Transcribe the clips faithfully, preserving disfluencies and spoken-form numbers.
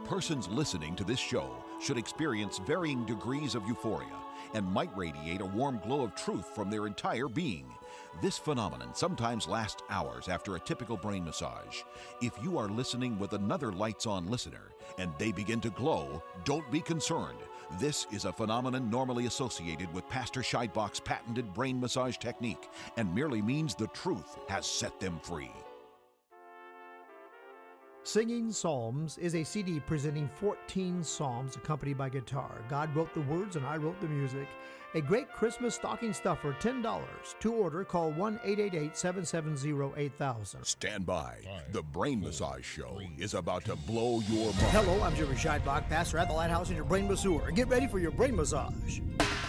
Persons listening to this show should experience varying degrees of euphoria and might radiate a warm glow of truth from their entire being. This phenomenon sometimes lasts hours after a typical brain massage. If you are listening with another lights-on listener and they begin to glow, don't be concerned. This is a phenomenon normally associated with Pastor Scheidbach's patented brain massage technique and merely means the truth has set them free. Singing Psalms is a C D presenting fourteen psalms accompanied by guitar. God wrote the words and I wrote the music. A great Christmas stocking stuffer, ten dollars. To order, call one eight eight eight, seven seven zero, eight thousand. Stand by. Five, the Brain Massage Show three, is about to blow your mind. Hello, I'm Jerry Scheidbach, pastor at the Lighthouse and your brain masseur. Get ready for your brain massage.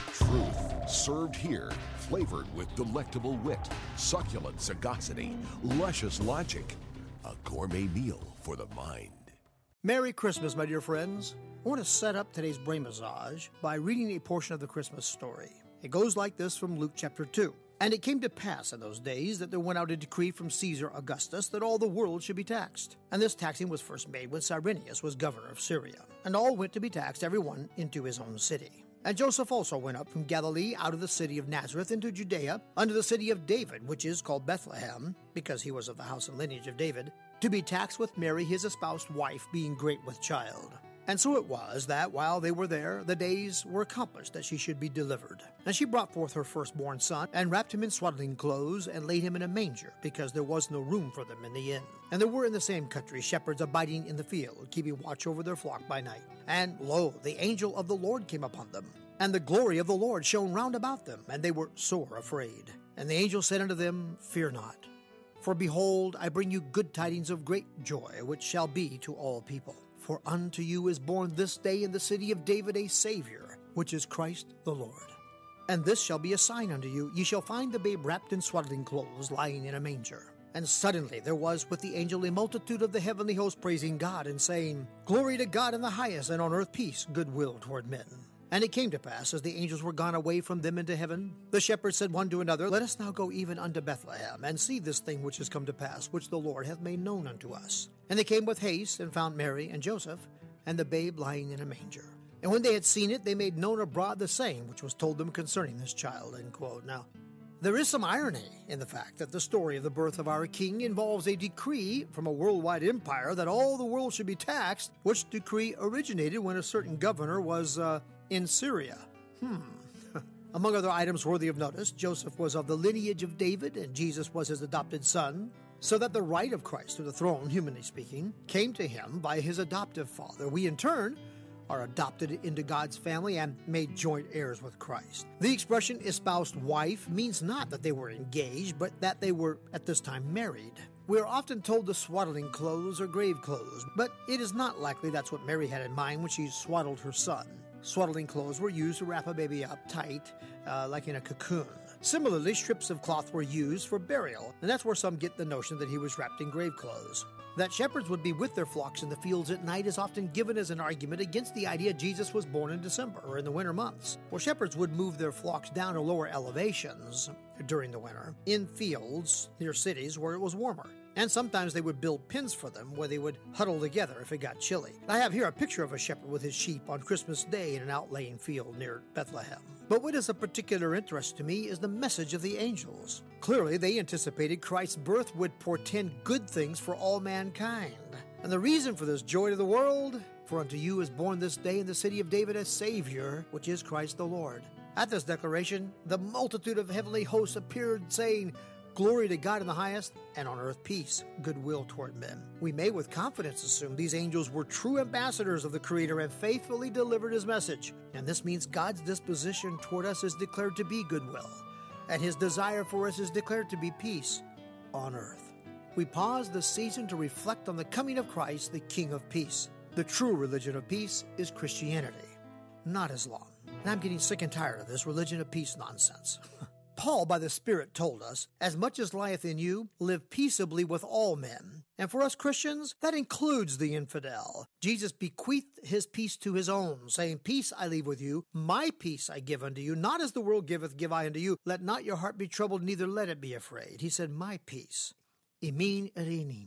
Truth served here, flavored with delectable wit, succulent sagacity, luscious logic. A gourmet meal for the mind. Merry Christmas, my dear friends. I want to set up today's brain massage by reading a portion of the Christmas story. It goes like this from Luke chapter two. And it came to pass in those days that there went out a decree from Caesar Augustus that all the world should be taxed. And this taxing was first made when Cyrenius was governor of Syria. And all went to be taxed, every one into his own city. And Joseph also went up from Galilee out of the city of Nazareth into Judea, unto the city of David, which is called Bethlehem, because he was of the house and lineage of David, to be taxed with Mary his espoused wife, being great with child. And so it was that, while they were there, the days were accomplished that she should be delivered. And she brought forth her firstborn son, and wrapped him in swaddling clothes, and laid him in a manger, because there was no room for them in the inn. And there were in the same country shepherds abiding in the field, keeping watch over their flock by night. And lo, the angel of the Lord came upon them, and the glory of the Lord shone round about them, and they were sore afraid. And the angel said unto them, Fear not. For behold, I bring you good tidings of great joy, which shall be to all people. For unto you is born this day in the city of David a Savior, which is Christ the Lord. And this shall be a sign unto you, ye shall find the babe wrapped in swaddling clothes, lying in a manger. And suddenly there was with the angel a multitude of the heavenly host praising God, and saying, Glory to God in the highest, and on earth peace, goodwill toward men. And it came to pass, as the angels were gone away from them into heaven, the shepherds said one to another, Let us now go even unto Bethlehem, and see this thing which is come to pass, which the Lord hath made known unto us. And they came with haste, and found Mary and Joseph, and the babe lying in a manger. And when they had seen it, they made known abroad the same which was told them concerning this child. End quote. Now, there is some irony in the fact that the story of the birth of our King involves a decree from a worldwide empire that all the world should be taxed, which decree originated when a certain governor was, uh, in Syria. Hmm. Among other items worthy of notice, Joseph was of the lineage of David, and Jesus was his adopted son, so that the right of Christ to the throne, humanly speaking, came to him by his adoptive father. We, in turn, are adopted into God's family and made joint heirs with Christ. The expression espoused wife means not that they were engaged, but that they were at this time married. We are often told the swaddling clothes or grave clothes, but it is not likely that's what Mary had in mind when she swaddled her son. Swaddling clothes were used to wrap a baby up tight, uh, like in a cocoon. Similarly, strips of cloth were used for burial, and that's where some get the notion that he was wrapped in grave clothes. That shepherds would be with their flocks in the fields at night is often given as an argument against the idea Jesus was born in December or in the winter months. Well, shepherds would move their flocks down to lower elevations during the winter, in fields near cities where it was warmer. And sometimes they would build pens for them where they would huddle together if it got chilly. I have here a picture of a shepherd with his sheep on Christmas Day in an outlaying field near Bethlehem. But what is of particular interest to me is the message of the angels. Clearly, they anticipated Christ's birth would portend good things for all mankind. And the reason for this joy to the world, for unto you is born this day in the city of David a Savior, which is Christ the Lord. At this declaration, the multitude of heavenly hosts appeared, saying, Glory to God in the highest, and on earth peace, goodwill toward men. We may with confidence assume these angels were true ambassadors of the Creator and faithfully delivered His message. And this means God's disposition toward us is declared to be goodwill, and His desire for us is declared to be peace on earth. We pause this season to reflect on the coming of Christ, the King of Peace. The true religion of peace is Christianity, not Islam. And I'm getting sick and tired of this religion of peace nonsense. Paul, by the Spirit, told us, As much as lieth in you, live peaceably with all men. And for us Christians, that includes the infidel. Jesus bequeathed his peace to his own, saying, Peace I leave with you, my peace I give unto you. Not as the world giveth, give I unto you. Let not your heart be troubled, neither let it be afraid. He said, My peace. Imin erinin.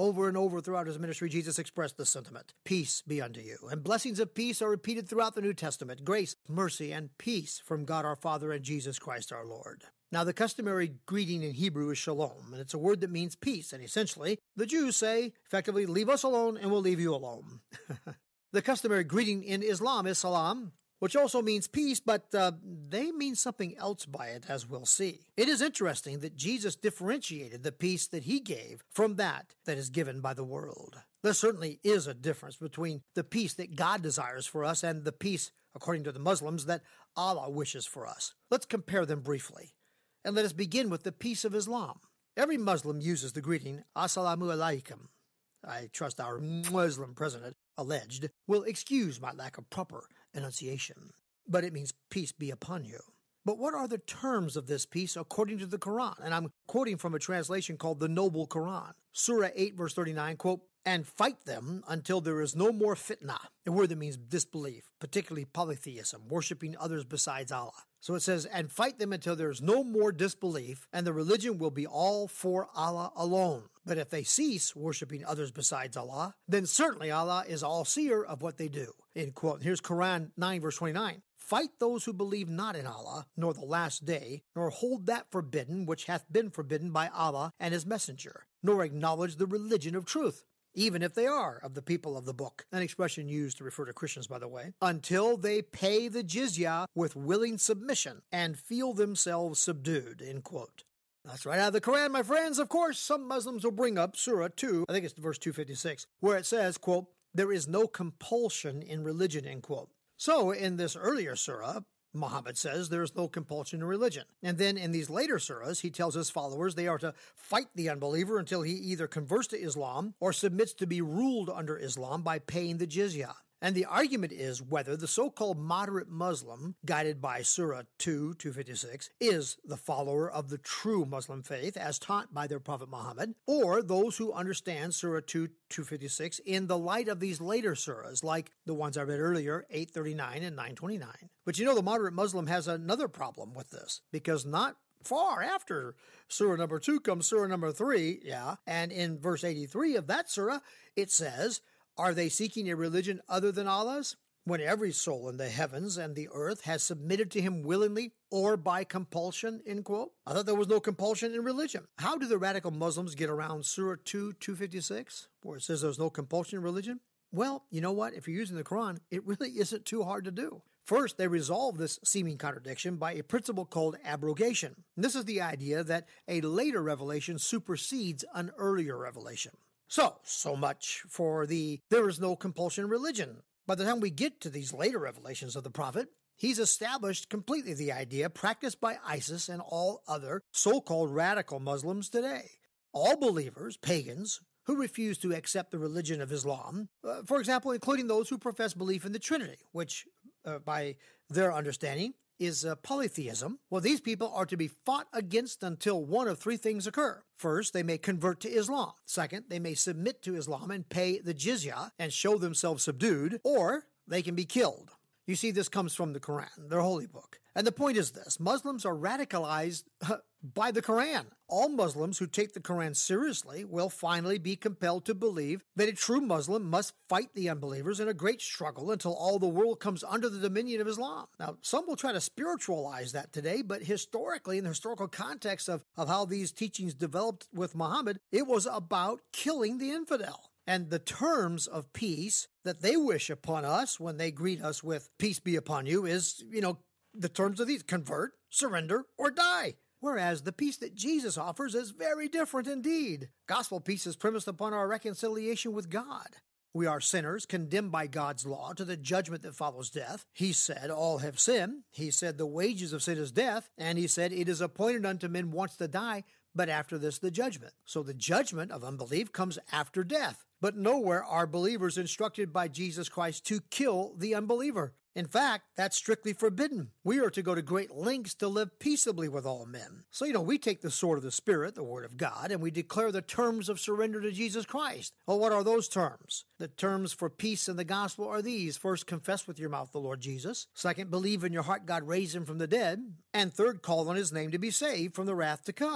Over and over throughout his ministry, Jesus expressed this sentiment: peace be unto you. And blessings of peace are repeated throughout the New Testament: grace, mercy, and peace from God our Father and Jesus Christ our Lord. Now, the customary greeting in Hebrew is shalom, and it's a word that means peace, and essentially, the Jews say, effectively, leave us alone and we'll leave you alone. The customary greeting in Islam is salam, which also means peace, but uh, they mean something else by it, as we'll see. It is interesting that Jesus differentiated the peace that he gave from that that is given by the world. There certainly is a difference between the peace that God desires for us and the peace, according to the Muslims, that Allah wishes for us. Let's compare them briefly. And let us begin with the peace of Islam. Every Muslim uses the greeting, Assalamu alaikum. I trust our Muslim president, alleged, will excuse my lack of proper enunciation, but it means peace be upon you. But what are the terms of this peace according to the Quran? And I'm quoting from a translation called the Noble Quran. Surah eight, verse thirty-nine, quote, and fight them until there is no more fitna, a word that means disbelief, particularly polytheism, worshiping others besides Allah. So it says, and fight them until there is no more disbelief, and the religion will be all for Allah alone. But if they cease worshiping others besides Allah, then certainly Allah is all-seer of what they do. End quote. Here's Quran nine, verse twenty-nine. Fight those who believe not in Allah, nor the last day, nor hold that forbidden which hath been forbidden by Allah and his messenger, nor acknowledge the religion of truth, even if they are of the people of the book, an expression used to refer to Christians, by the way, until they pay the jizya with willing submission and feel themselves subdued, end quote. That's right out of the Quran, my friends. Of course, some Muslims will bring up Surah two, I think it's verse two fifty-six, where it says, quote, there is no compulsion in religion, end quote. So, in this earlier surah, Muhammad says there is no compulsion in religion. And then in these later surahs, he tells his followers they are to fight the unbeliever until he either converts to Islam or submits to be ruled under Islam by paying the jizya. And the argument is whether the so-called moderate Muslim, guided by Surah two, two fifty-six, is the follower of the true Muslim faith as taught by their Prophet Muhammad, or those who understand Surah two, two fifty-six in the light of these later surahs, like the ones I read earlier, eight thirty-nine and nine twenty-nine. But you know, the moderate Muslim has another problem with this, because not far after Surah number two comes Surah number three, yeah, and in verse eighty-three of that surah, it says, are they seeking a religion other than Allah's? When every soul in the heavens and the earth has submitted to him willingly or by compulsion, end quote. I thought there was no compulsion in religion. How do the radical Muslims get around Surah two, two fifty-six, where it says there's no compulsion in religion? Well, you know what? If you're using the Quran, it really isn't too hard to do. First, they resolve this seeming contradiction by a principle called abrogation. And this is the idea that a later revelation supersedes an earlier revelation. So, so much for the there is no compulsion in religion. By the time we get to these later revelations of the Prophet, he's established completely the idea practiced by ISIS and all other so-called radical Muslims today. All believers, pagans, who refuse to accept the religion of Islam, uh, for example, including those who profess belief in the Trinity, which, uh, by their understanding, is uh, polytheism. Well, these people are to be fought against until one of three things occur. First, they may convert to Islam. Second, they may submit to Islam and pay the jizya and show themselves subdued, or they can be killed. You see, this comes from the Quran, their holy book. And the point is this: Muslims are radicalized by the Quran. All Muslims who take the Quran seriously will finally be compelled to believe that a true Muslim must fight the unbelievers in a great struggle until all the world comes under the dominion of Islam. Now, some will try to spiritualize that today, but historically, in the historical context of, of how these teachings developed with Muhammad, it was about killing the infidel. And the terms of peace that they wish upon us when they greet us with peace be upon you is, you know, the terms of these: convert, surrender, or die. Whereas the peace that Jesus offers is very different indeed. Gospel peace is premised upon our reconciliation with God. We are sinners condemned by God's law to the judgment that follows death. He said, all have sinned. He said, the wages of sin is death. And he said, it is appointed unto men once to die, but after this the judgment. So the judgment of unbelief comes after death. But nowhere are believers instructed by Jesus Christ to kill the unbeliever. In fact, that's strictly forbidden. We are to go to great lengths to live peaceably with all men. So, you know, we take the sword of the Spirit, the Word of God, and we declare the terms of surrender to Jesus Christ. Well, what are those terms? The terms for peace in the gospel are these. First, confess with your mouth the Lord Jesus. Second, believe in your heart God raised him from the dead. And third, call on his name to be saved from the wrath to come.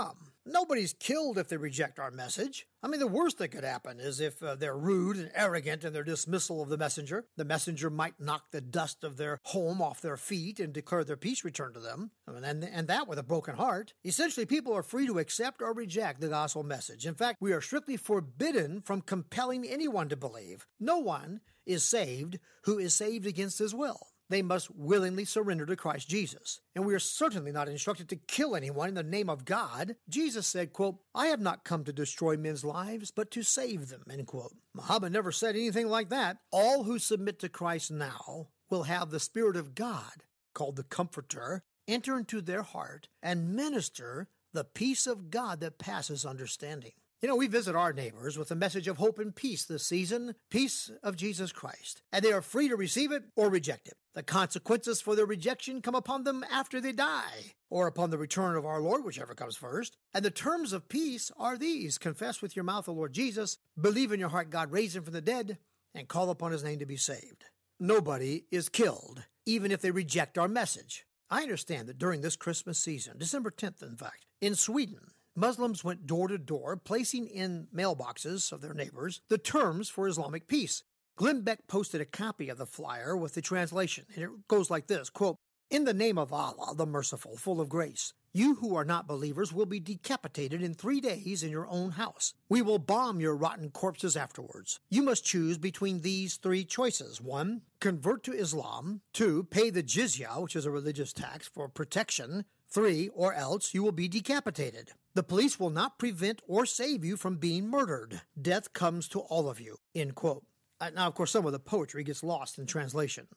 Nobody's killed if they reject our message. I mean, the worst that could happen is if uh, they're rude and arrogant in their dismissal of the messenger. The messenger might knock the dust of their home off their feet and declare their peace returned to them, and, and that with a broken heart. Essentially, people are free to accept or reject the gospel message. In fact, we are strictly forbidden from compelling anyone to believe. No one is saved who is saved against his will. They must willingly surrender to Christ Jesus. And we are certainly not instructed to kill anyone in the name of God. Jesus said, quote, I have not come to destroy men's lives, but to save them, end quote. Muhammad never said anything like that. All who submit to Christ now will have the Spirit of God, called the Comforter, enter into their heart and minister the peace of God that passes understanding. You know, we visit our neighbors with a message of hope and peace this season, peace of Jesus Christ, and they are free to receive it or reject it. The consequences for their rejection come upon them after they die, or upon the return of our Lord, whichever comes first. And the terms of peace are these: confess with your mouth the Lord Jesus, believe in your heart God raised him from the dead, and call upon his name to be saved. Nobody is killed, even if they reject our message. I understand that during this Christmas season, December tenth in fact, in Sweden, Muslims went door to door, placing in mailboxes of their neighbors the terms for Islamic peace. Glenn Beck posted a copy of the flyer with the translation, and it goes like this, quote, in the name of Allah, the merciful, full of grace, you who are not believers will be decapitated in three days in your own house. We will bomb your rotten corpses afterwards. You must choose between these three choices. One, convert to Islam. Two, pay the jizya, which is a religious tax, for protection. Three, or else you will be decapitated. The police will not prevent or save you from being murdered. Death comes to all of you, end quote. Uh, now, of course, some of the poetry gets lost in translation.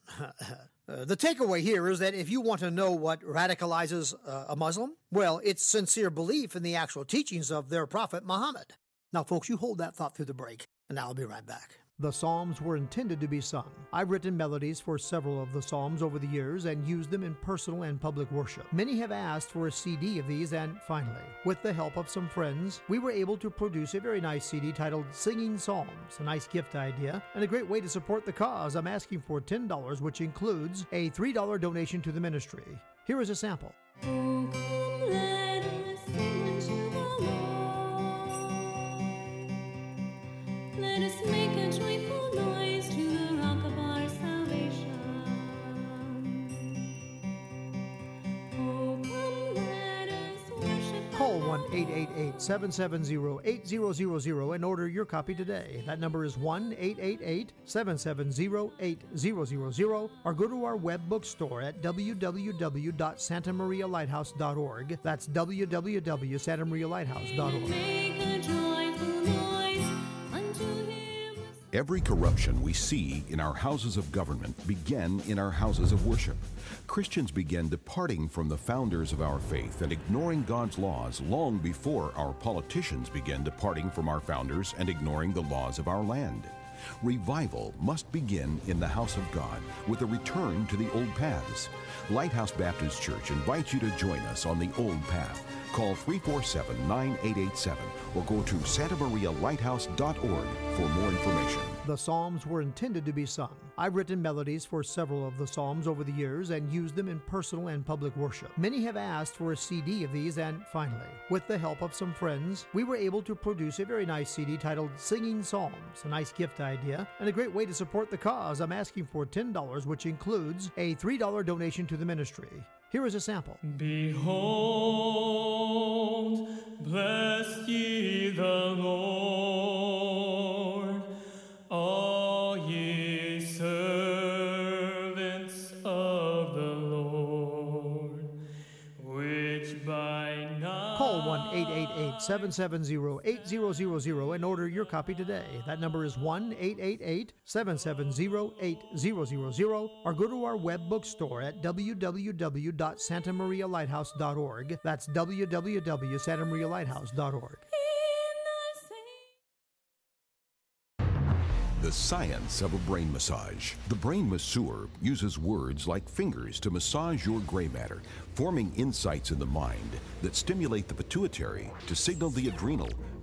uh, the takeaway here is that if you want to know what radicalizes uh, a Muslim, well, it's sincere belief in the actual teachings of their prophet Muhammad. Now, folks, you hold that thought through the break, and I'll be right back. The Psalms were intended to be sung. I've written melodies for several of the Psalms over the years and used them in personal and public worship. Many have asked for a C D of these, and finally, with the help of some friends, we were able to produce a very nice C D titled Singing Psalms, a nice gift idea, and a great way to support the cause. I'm asking for ten dollars, which includes a three dollars donation to the ministry. Here is a sample. Oh, come, let us sing unto the Lord. Let us make a joyful noise to the rock of our salvation. Oh, come, let us worship. Call one eight eight eight, seven seven zero, eight zero zero zero and order your copy today. That number is one eight eight eight, seven seven zero, eight zero zero zero, or go to our web bookstore at w w w dot santa maria lighthouse dot org. That's w w w dot santa maria lighthouse dot org. Every corruption we see in our houses of government began in our houses of worship. Christians began departing from the founders of our faith and ignoring God's laws long before our politicians began departing from our founders and ignoring the laws of our land. Revival must begin in the house of God with a return to the old paths. Lighthouse Baptist Church invites you to join us on the old path. Call three four seven, nine eight eight seven or go to santa maria lighthouse dot org for more information. The Psalms were intended to be sung. I've written melodies for several of the Psalms over the years and used them in personal and public worship. Many have asked for a C D of these, and finally, with the help of some friends, we were able to produce a very nice C D titled Singing Psalms, a nice gift idea, and a great way to support the cause. I'm asking for ten dollars, which includes a three dollars donation to the ministry. Here is a sample. Behold, bless ye the Lord, all ye servants of the Lord, which by night... Call one eight eight eight, seven seven zero, eight zero zero zero and order your copy today. That number is one eight eight eight, seven seven zero, eight zero zero zero or go to our web bookstore at w w w dot santa maria lighthouse dot org. That's w w w dot santa maria lighthouse dot org. The science of a brain massage. The brain masseur uses words like fingers to massage your gray matter, forming insights in the mind that stimulate the pituitary to signal the adrenal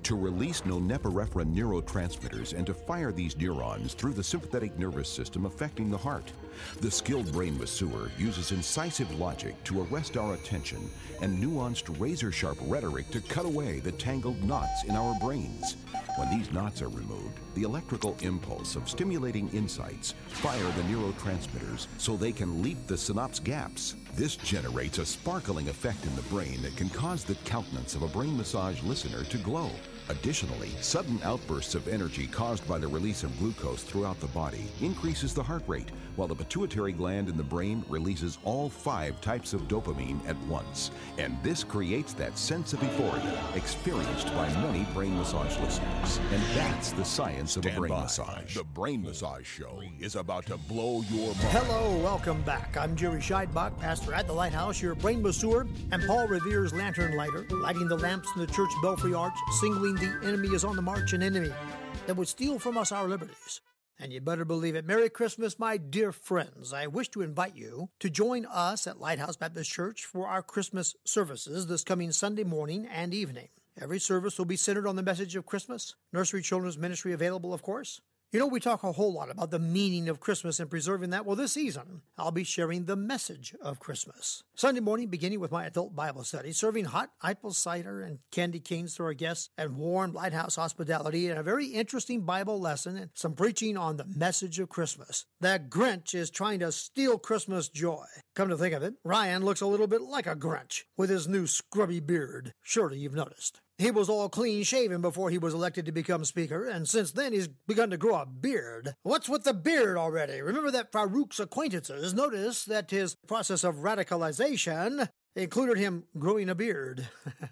to release norepinephrine neurotransmitters and to fire these neurons through the sympathetic nervous system affecting the heart. The skilled brain masseur uses incisive logic to arrest our attention and nuanced razor-sharp rhetoric to cut away the tangled knots in our brains. When these knots are removed, the electrical impulse of stimulating insights fire the neurotransmitters so they can leap the synapse gaps. This generates a sparkling effect in the brain that can cause the countenance of a brain massage listener to glow. Additionally, sudden outbursts of energy caused by the release of glucose throughout the body increases the heart rate, while the pituitary gland in the brain releases all five types of dopamine at once. And this creates that sense of euphoria experienced by many brain massage listeners. And that's the science of a brain massage. The Brain Massage Show is about to blow your mind. Hello, welcome back. I'm Jerry Scheidbach, pastor at the Lighthouse, your brain masseur, and Paul Revere's lantern lighter, lighting the lamps in the church belfry arch, signaling the enemy is on the march, an enemy that would steal from us our liberties. And you better believe it. Merry Christmas, my dear friends. I wish to invite you to join us at Lighthouse Baptist Church for our Christmas services this coming Sunday morning and evening. Every service will be centered on the message of Christmas. Nursery Children's Ministry available, of course. You know, we talk a whole lot about the meaning of Christmas and preserving that. Well, this season, I'll be sharing the message of Christmas. Sunday morning, beginning with my adult Bible study, serving hot apple cider and candy canes to our guests, and warm Lighthouse hospitality, and a very interesting Bible lesson, and some preaching on the message of Christmas. That Grinch is trying to steal Christmas joy. Come to think of it, Ryan looks a little bit like a Grinch with his new scrubby beard. Surely you've noticed. He was all clean-shaven before he was elected to become Speaker, and since then he's begun to grow a beard. What's with the beard already? Remember that Farouk's acquaintances noticed that his process of radicalization included him growing a beard.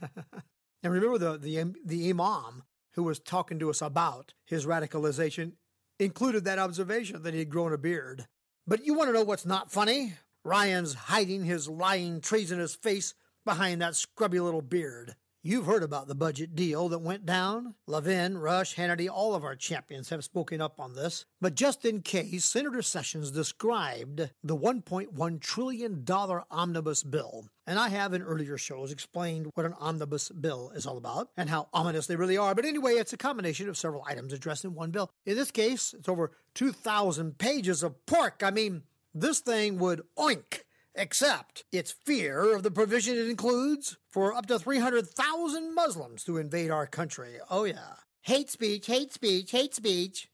And remember the, the, the imam who was talking to us about his radicalization included that observation that he had grown a beard. But you want to know what's not funny? Ryan's hiding his lying, treasonous face behind that scrubby little beard. You've heard about the budget deal that went down. Levin, Rush, Hannity, all of our champions have spoken up on this. But just in case, Senator Sessions described the one point one trillion dollars omnibus bill. And I have in earlier shows explained what an omnibus bill is all about and how ominous they really are. But anyway, it's a combination of several items addressed in one bill. In this case, it's over two thousand pages of pork. I mean, this thing would oink. Except its fear of the provision it includes for up to three hundred thousand Muslims to invade our country. Oh, yeah. Hate speech, hate speech, hate speech.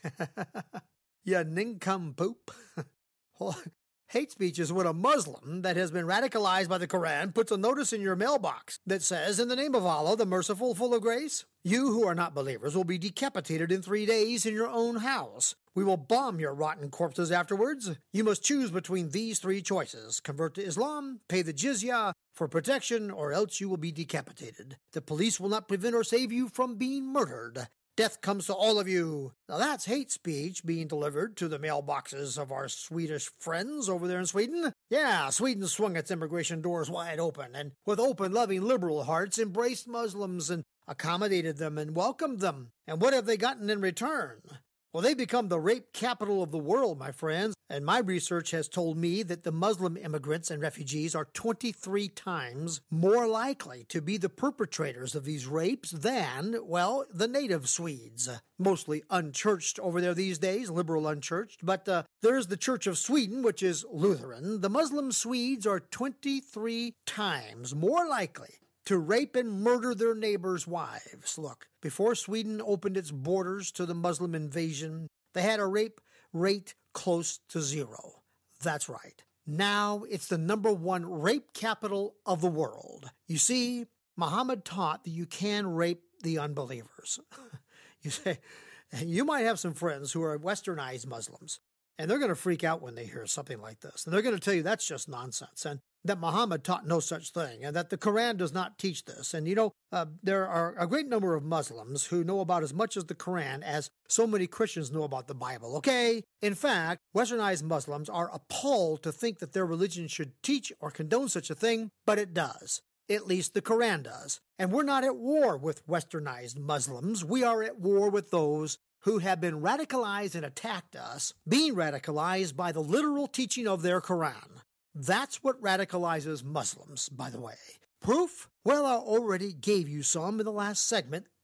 Ya nincompoop. Well, hate speech is when a Muslim that has been radicalized by the Quran puts a notice in your mailbox that says, "In the name of Allah, the merciful, full of grace, you who are not believers will be decapitated in three days in your own house. We will bomb your rotten corpses afterwards. You must choose between these three choices. Convert to Islam, pay the jizya for protection, or else you will be decapitated. The police will not prevent or save you from being murdered. Death comes to all of you." Now that's hate speech being delivered to the mailboxes of our Swedish friends over there in Sweden. Yeah, Sweden swung its immigration doors wide open, and with open, loving, liberal hearts embraced Muslims and accommodated them and welcomed them. And what have they gotten in return? Well, they become the rape capital of the world, my friends, and my research has told me that the Muslim immigrants and refugees are twenty-three times more likely to be the perpetrators of these rapes than, well, the native Swedes. Mostly unchurched over there these days, liberal unchurched, but uh, there's the Church of Sweden, which is Lutheran. The Muslim Swedes are twenty-three times more likely to rape and murder their neighbors' wives. Look, before Sweden opened its borders to the Muslim invasion, they had a rape rate close to zero. That's right. Now it's the number one rape capital of the world. You see, Muhammad taught that you can rape the unbelievers. You say, you might have some friends who are westernized Muslims, and they're going to freak out when they hear something like this. And they're going to tell you that's just nonsense, and that Muhammad taught no such thing, and that the Quran does not teach this. And, you know, uh, there are a great number of Muslims who know about as much as the Quran as so many Christians know about the Bible, okay? In fact, westernized Muslims are appalled to think that their religion should teach or condone such a thing, but it does. At least the Quran does. And we're not at war with westernized Muslims. We are at war with those who have been radicalized and attacked us, being radicalized by the literal teaching of their Quran. That's what radicalizes Muslims, by the way. Proof? Well, I already gave you some in the last segment.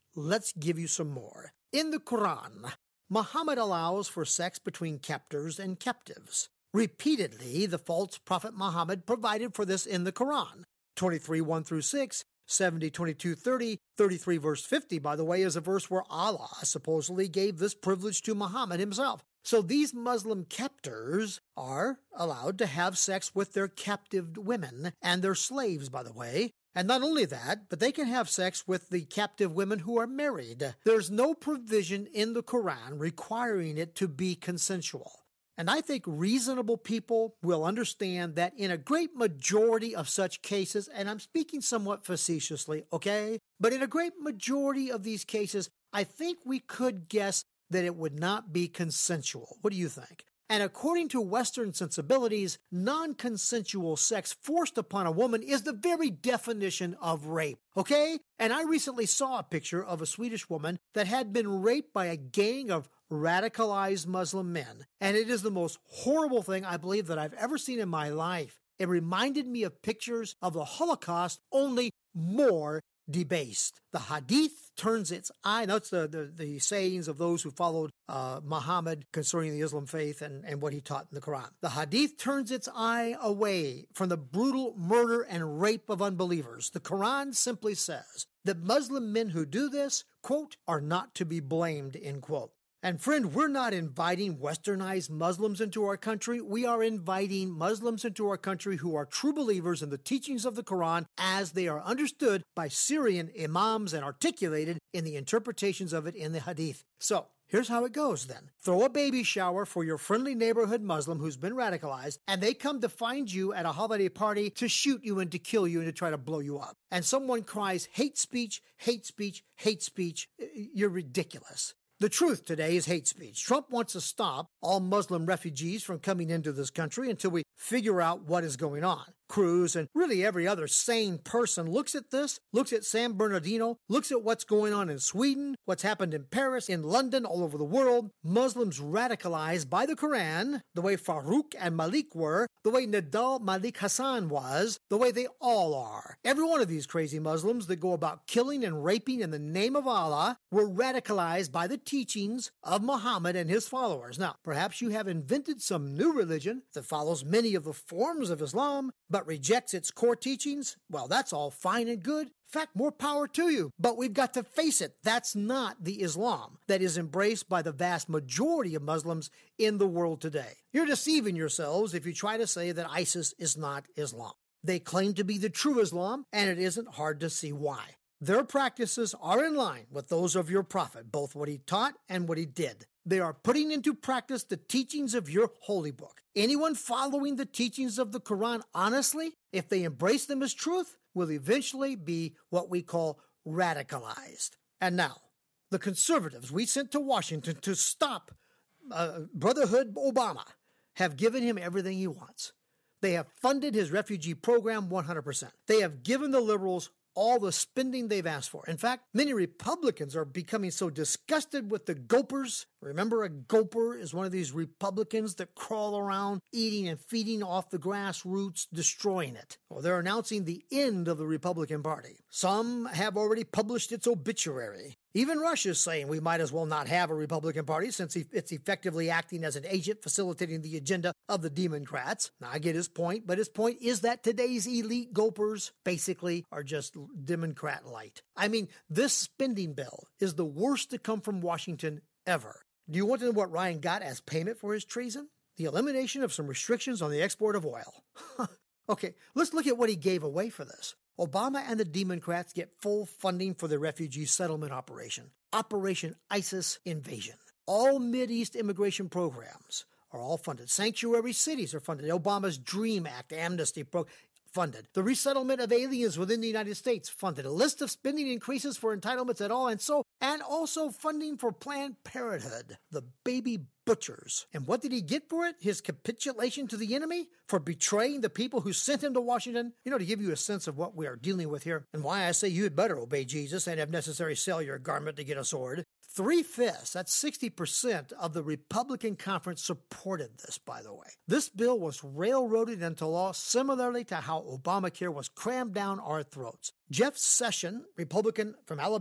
let's give you some more. In the Quran, Muhammad allows for sex between captors and captives. Repeatedly, the false prophet Muhammad provided for this in the Quran. twenty-three, one through six, seventy, twenty-two, thirty, thirty-three, verse fifty, by the way, is a verse where Allah supposedly gave this privilege to Muhammad himself. So these Muslim captors are allowed to have sex with their captive women and their slaves, by the way. And not only that, but they can have sex with the captive women who are married. There's no provision in the Quran requiring it to be consensual. And I think reasonable people will understand that in a great majority of such cases, and I'm speaking somewhat facetiously, okay? But in a great majority of these cases, I think we could guess that it would not be consensual. What do you think? And according to Western sensibilities, non-consensual sex forced upon a woman is the very definition of rape, okay? And I recently saw a picture of a Swedish woman that had been raped by a gang of radicalized Muslim men. And it is the most horrible thing I believe that I've ever seen in my life. It reminded me of pictures of the Holocaust, only more debased. The Hadith turns its eye, that's the, the, the sayings of those who followed uh, Muhammad concerning the Islam faith and, and what he taught in the Quran. The Hadith turns its eye away from the brutal murder and rape of unbelievers. The Quran simply says that Muslim men who do this, quote, are not to be blamed, end quote. And friend, we're not inviting westernized Muslims into our country. We are inviting Muslims into our country who are true believers in the teachings of the Quran as they are understood by Syrian imams and articulated in the interpretations of it in the Hadith. So, here's how it goes then. Throw a baby shower for your friendly neighborhood Muslim who's been radicalized, and they come to find you at a holiday party to shoot you and to kill you and to try to blow you up. And someone cries, hate speech, hate speech, hate speech. You're ridiculous. The truth today is hate speech. Trump wants to stop all Muslim refugees from coming into this country until we figure out what is going on. Cruz and really every other sane person looks at this, looks at San Bernardino, looks at what's going on in Sweden, what's happened in Paris, in London, all over the world. Muslims radicalized by the Quran, the way Farouk and Malik were, the way Nidal Malik Hassan was, the way they all are. Every one of these crazy Muslims that go about killing and raping in the name of Allah were radicalized by the teachings of Muhammad and his followers. Now, perhaps you have invented some new religion that follows many of the forms of Islam, but rejects its core teachings. Well, that's all fine and good. In fact, more power to you. But we've got to face it. That's not the Islam that is embraced by the vast majority of Muslims in the world today. You're deceiving yourselves if you try to say that ISIS is not Islam. They claim to be the true Islam, and it isn't hard to see why. Their practices are in line with those of your prophet, both what he taught and what he did. They are putting into practice the teachings of your holy book. Anyone following the teachings of the Quran honestly, if they embrace them as truth, will eventually be what we call radicalized. And now, the conservatives we sent to Washington to stop uh, Brotherhood Obama have given him everything he wants. They have funded his refugee program one hundred percent. They have given the liberals all the spending they've asked for. In fact, many Republicans are becoming so disgusted with the gopers. Remember, a goper is one of these Republicans that crawl around eating and feeding off the grassroots, destroying it. Well, they're announcing the end of the Republican Party. Some have already published its obituary. Even Russia is saying we might as well not have a Republican Party since it's effectively acting as an agent facilitating the agenda of the Democrats. Now, I get his point, but his point is that today's elite gopers basically are just Democrat light. I mean, this spending bill is the worst to come from Washington ever. Do you want to know what Ryan got as payment for his treason? The elimination of some restrictions on the export of oil. Okay, let's look at what he gave away for this. Obama and the Democrats get full funding for the refugee settlement operation, Operation ISIS Invasion. All Mideast immigration programs are all funded. Sanctuary cities are funded. Obama's DREAM Act, amnesty program, funded. The resettlement of aliens within the United States, funded. A list of spending increases for entitlements at all, and so, and also funding for Planned Parenthood, the baby butchers. And what did he get for it? His capitulation to the enemy? For betraying the people who sent him to Washington? You know, to give you a sense of what we are dealing with here, and why I say you had better obey Jesus and if necessary sell your garment to get a sword. Three-fifths, that's sixty percent of the Republican conference supported this, by the way. This bill was railroaded into law similarly to how Obamacare was crammed down our throats. Jeff Sessions, Republican from Alabama,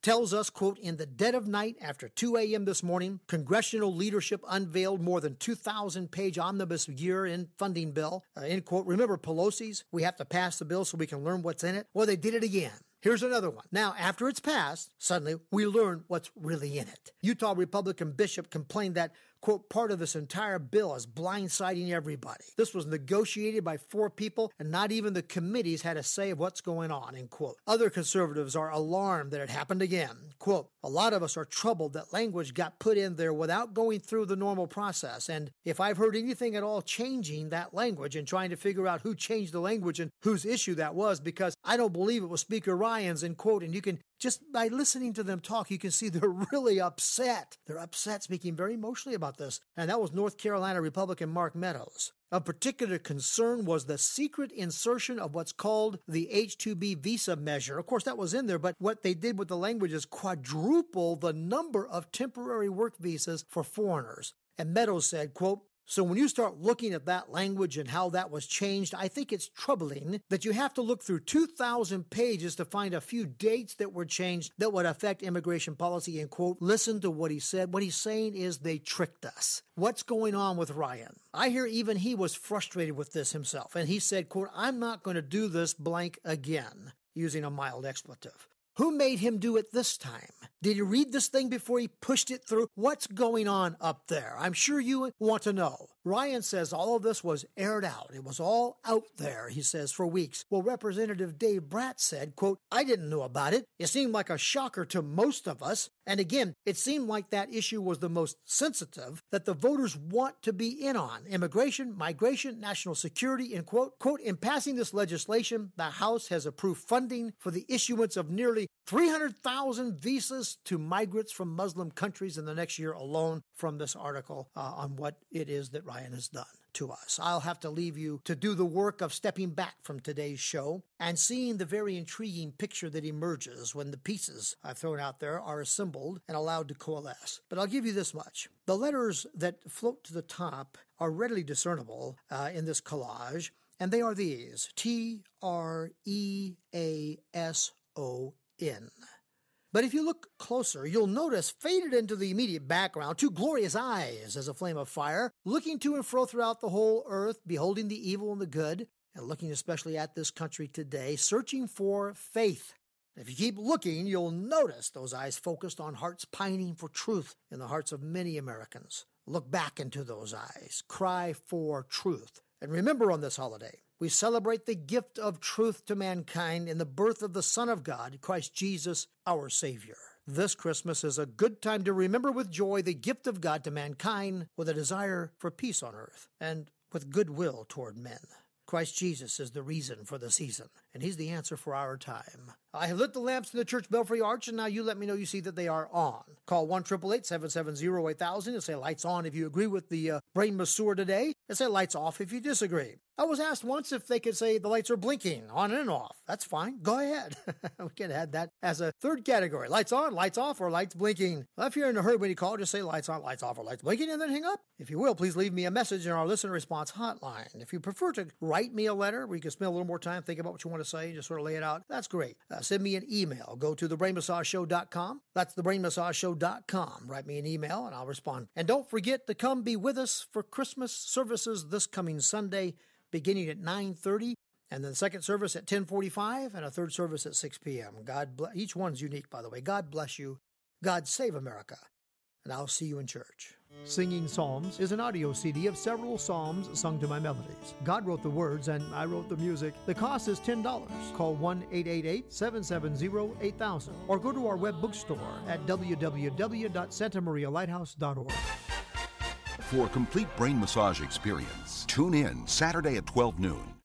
tells us, quote, in the dead of night after two a.m. this morning, congressional leadership unveiled more than two thousand page omnibus year-end funding bill, uh, end quote. Remember Pelosi's? We have to pass the bill so we can learn what's in it. Well, they did it again. Here's another one. Now, after it's passed, suddenly we learn what's really in it. Utah Republican Bishop complained that, quote, part of this entire bill is blindsiding everybody. This was negotiated by four people, and not even the committees had a say of what's going on, end quote. Other conservatives are alarmed that it happened again. Quote, a lot of us are troubled that language got put in there without going through the normal process, and if I've heard anything at all changing that language and trying to figure out who changed the language and whose issue that was, because I don't believe it was Speaker Ryan's, end quote, and you can just by listening to them talk, you can see they're really upset. They're upset, speaking very emotionally about this. And that was North Carolina Republican Mark Meadows. Of particular concern was the secret insertion of what's called the H two B visa measure. Of course, that was in there, but what they did with the language is quadruple the number of temporary work visas for foreigners. And Meadows said, quote, so when you start looking at that language and how that was changed, I think it's troubling that you have to look through two thousand pages to find a few dates that were changed that would affect immigration policy, and quote, listen to what he said. What he's saying is they tricked us. What's going on with Ryan? I hear even he was frustrated with this himself, and he said, quote, I'm not going to do this blank again, using a mild expletive. Who made him do it this time? Did he read this thing before he pushed it through? What's going on up there? I'm sure you want to know. Ryan says all of this was aired out. It was all out there, he says, for weeks. Well, Representative Dave Brat said, quote, I didn't know about it. It seemed like a shocker to most of us. And again, it seemed like that issue was the most sensitive that the voters want to be in on. Immigration, migration, national security, and quote, quote, in passing this legislation, the House has approved funding for the issuance of nearly three hundred thousand visas to migrants from Muslim countries in the next year alone, from this article uh, on what it is that Ryan has done to us. I'll have to leave you to do the work of stepping back from today's show and seeing the very intriguing picture that emerges when the pieces I've thrown out there are assembled and allowed to coalesce. But I'll give you this much. The letters that float to the top are readily discernible uh, in this collage, and they are these: T R E A S O N. But if you look closer, you'll notice faded into the immediate background two glorious eyes as a flame of fire, looking to and fro throughout the whole earth, beholding the evil and the good, and looking especially at this country today, searching for faith. If you keep looking, you'll notice those eyes focused on hearts pining for truth in the hearts of many Americans. Look back into those eyes. Cry for truth. And remember, on this holiday, we celebrate the gift of truth to mankind in the birth of the Son of God, Christ Jesus, our Savior. This Christmas is a good time to remember with joy the gift of God to mankind, with a desire for peace on earth and with goodwill toward men. Christ Jesus is the reason for the season, and he's the answer for our time. I have lit the lamps in the church belfry arch, and now you let me know you see that they are on. Call one eight eight eight, seven seven zero, eight thousand and say lights on if you agree with the uh, brain masseur today, and say lights off if you disagree. I was asked once if they could say the lights are blinking on and off. That's fine. Go ahead. We can add that as a third category. Lights on, lights off, or lights blinking. Well, if you're in a hurry when you call, just say lights on, lights off, or lights blinking, and then hang up. If you will, please leave me a message in our listener response hotline. If you prefer to write me a letter where you can spend a little more time thinking about what you want to say and just sort of lay it out, that's great. Uh, send me an email. Go to the brain massage show dot com. That's the brain massage show dot com. Write me an email and I'll respond. And don't forget to come be with us for Christmas services this coming Sunday, beginning at nine thirty, and then second service at ten forty-five, and a third service at six p.m. God bless. Each one's unique, by the way. God bless you. God save America. And I'll see you in church. Singing Psalms is an audio C D of several psalms sung to my melodies. God wrote the words and I wrote the music. The cost is ten dollars. Call one eight eight eight, seven seven zero, eight thousand or go to our web bookstore at w w w dot santa maria lighthouse dot org. For a complete brain massage experience, tune in Saturday at twelve noon.